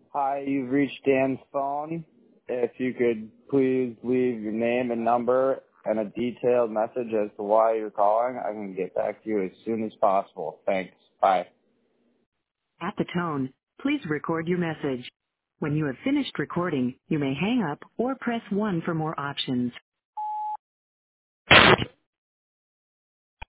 Hi, you've reached Dan's phone. If you could please leave your name and number and a detailed message as to why you're calling, I can get back to you as soon as possible. Thanks. Bye. At the tone, please record your message. When you have finished recording, you may hang up or press 1 for more options.